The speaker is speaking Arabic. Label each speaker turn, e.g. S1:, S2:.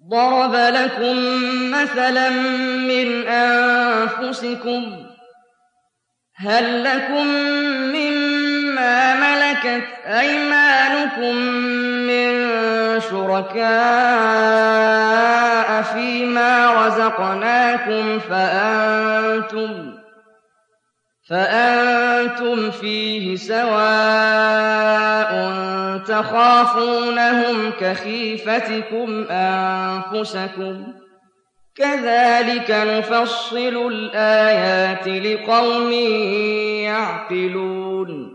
S1: ضرب لكم مثلا من أنفسكم هل لكم مما ملكت أيمانكم من شركاء فيما رزقناكم فأنتم فيه سواء تخافونهم كخيفتكم أنفسكم كذلك نفصل الآيات لقوم يعقلون